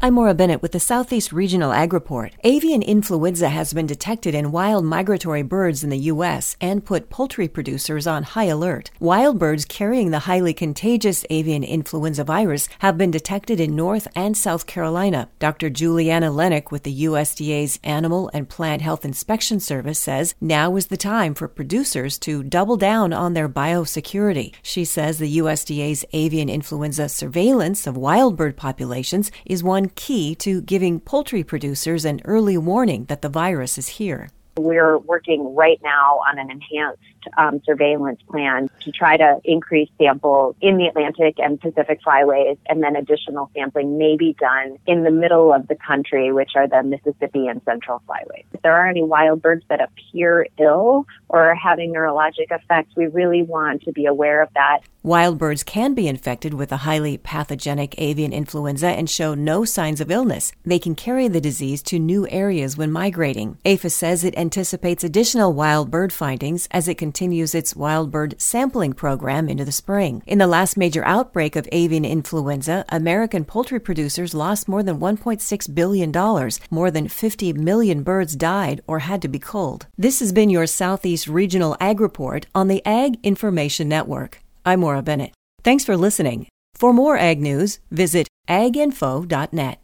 I'm Maura Bennett with the Southeast Regional Ag Report. Avian influenza has been detected in wild migratory birds in the U.S. and put poultry producers on high alert. Wild birds carrying the highly contagious avian influenza virus have been detected in North and South Carolina. Dr. Juliana Lennox with the USDA's Animal and Plant Health Inspection Service says now is the time for producers to double down on their biosecurity. She says the USDA's avian influenza surveillance of wild bird populations is one key to giving poultry producers an early warning that the virus is here. We're working right now on an enhanced surveillance plan to try to increase samples in the Atlantic and Pacific flyways, and then additional sampling may be done in the middle of the country, which are the Mississippi and Central flyways. If there are any wild birds that appear ill or are having neurologic effects, we really want to be aware of that. Wild birds can be infected with a highly pathogenic avian influenza and show no signs of illness. They can carry the disease to new areas when migrating. APHIS says it anticipates additional wild bird findings as it continues its wild bird sampling program into the spring. In the last major outbreak of avian influenza, American poultry producers lost more than $1.6 billion. More than 50 million birds died or had to be culled. This has been your Southeast Regional Ag Report on the Ag Information Network. I'm Maura Bennett. Thanks for listening. For more ag news, visit aginfo.net.